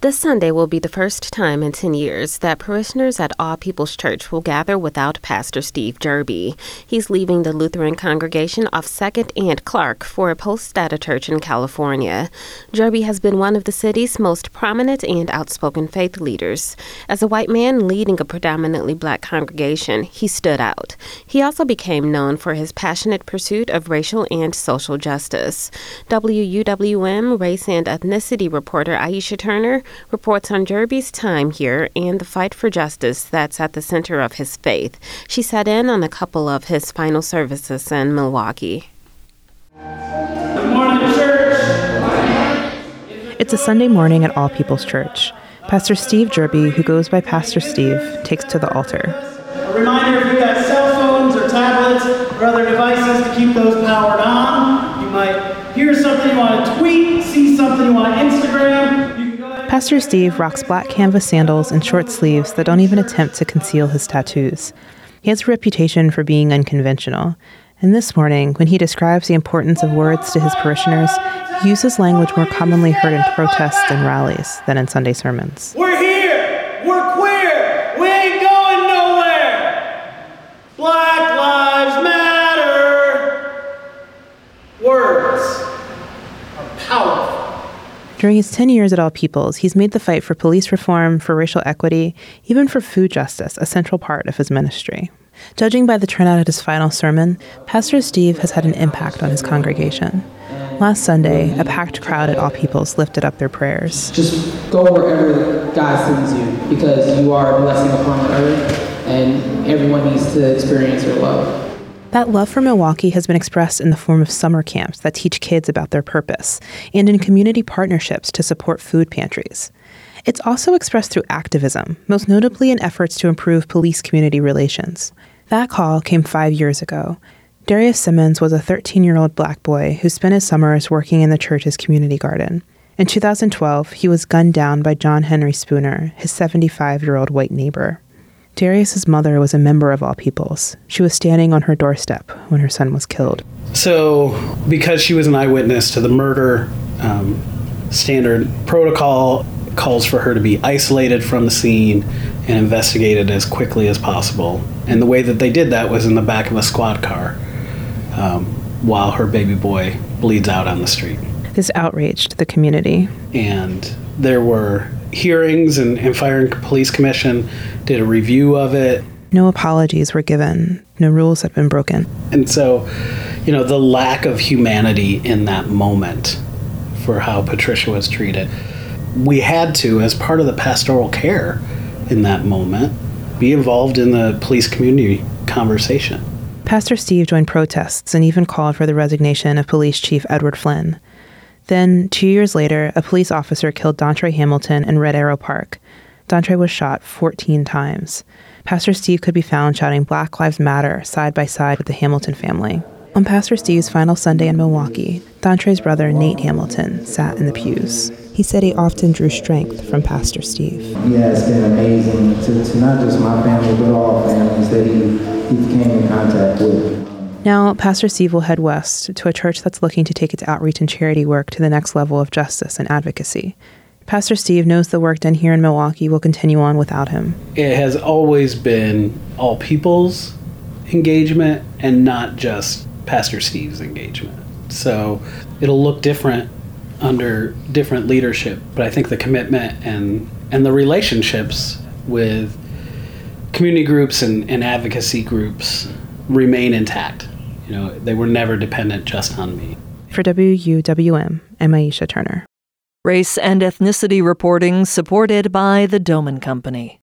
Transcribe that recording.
This Sunday will be the first time in 10 years that parishioners at All People's Church will gather without Pastor Steve Jerby. He's leaving the Lutheran congregation off 2nd and Clark for a post at a church in California. Jerby has been one of the city's most prominent and outspoken faith leaders. As a white man leading a predominantly black congregation, he stood out. He also became known for his passionate pursuit of racial and social justice. WUWM race and ethnicity reporter Aisha Turner reports on Jerby's time here and the fight for justice that's at the center of his faith. She sat in on a couple of his final services in Milwaukee. Good morning, church. It's a Sunday morning at All People's Church. Pastor Steve Jerby, who goes by Pastor Steve, takes to the altar. A reminder, if you got cell phones or tablets or other devices, to keep those powered on. You might hear something you want to tweet, see something you want to Instagram. Pastor Steve rocks black canvas sandals and short sleeves that don't even attempt to conceal his tattoos. He has a reputation for being unconventional, and this morning, when he describes the importance of words to his parishioners, he uses language more commonly heard in protests and rallies than in Sunday sermons. We're here! We're queer! We ain't going nowhere! Black Lives Matter! Words are powerful. During his 10 years at All People's, he's made the fight for police reform, for racial equity, even for food justice, a central part of his ministry. Judging by the turnout at his final sermon, Pastor Steve has had an impact on his congregation. Last Sunday, a packed crowd at All People's lifted up their prayers. Just go wherever God sends you, because you are a blessing upon the earth, and everyone needs to experience your love. That love for Milwaukee has been expressed in the form of summer camps that teach kids about their purpose, and in community partnerships to support food pantries. It's also expressed through activism, most notably in efforts to improve police-community relations. That call came 5 years ago. Darius Simmons was a 13-year-old black boy who spent his summers working in the church's community garden. In 2012, he was gunned down by John Henry Spooner, his 75-year-old white neighbor. Darius's mother was a member of All People's. She was standing on her doorstep when her son was killed. So, because she was an eyewitness to the murder, standard protocol calls for her to be isolated from the scene and investigated as quickly as possible. And the way that they did that was in the back of a squad car while her baby boy bleeds out on the street. This outraged the community. And there were hearings, and Fire and Police Commission did a review of it. No apologies were given. No rules had been broken. And so, the lack of humanity in that moment for how Patricia was treated, we had to, as part of the pastoral care in that moment, be involved in the police community conversation. Pastor Steve joined protests and even called for the resignation of Police Chief Edward Flynn. Then, 2 years later, a police officer killed Dontre Hamilton in Red Arrow Park. Dontre was shot 14 times. Pastor Steve could be found shouting Black Lives Matter side by side with the Hamilton family. On Pastor Steve's final Sunday in Milwaukee, Dontre's brother Nate Hamilton sat in the pews. He said he often drew strength from Pastor Steve. Yeah, it's been amazing to not just my family, but all families that he came in contact with. Now, Pastor Steve will head west to a church that's looking to take its outreach and charity work to the next level of justice and advocacy. Pastor Steve knows the work done here in Milwaukee will continue on without him. It has always been All People's engagement and not just Pastor Steve's engagement. So it'll look different under different leadership, but I think the commitment and the relationships with community groups and advocacy groups remain intact. They were never dependent just on me. For WUWM, I'm Aisha Turner. Race and ethnicity reporting supported by the Doman Company.